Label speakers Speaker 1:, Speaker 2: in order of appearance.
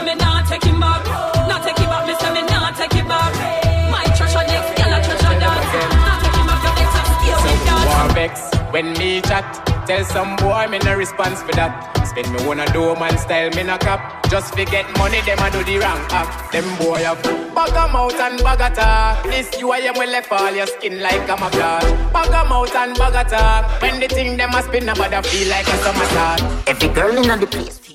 Speaker 1: me not take him back. Not take him back, me say me not take him back. My treasure next, girl a treasure dance. Not take him back, your ex and stay with that.
Speaker 2: Vex when me chat. Tell some boy me no response for that. Spend me wanna do man style me no cap. Just forget money them a do the wrong act. Them boy have bag em out and bag attack. This you I am will left all your skin like a macaque. Bag em out and bag attack. When the thing them a spin about feel like a summer start.
Speaker 3: Every girl in the place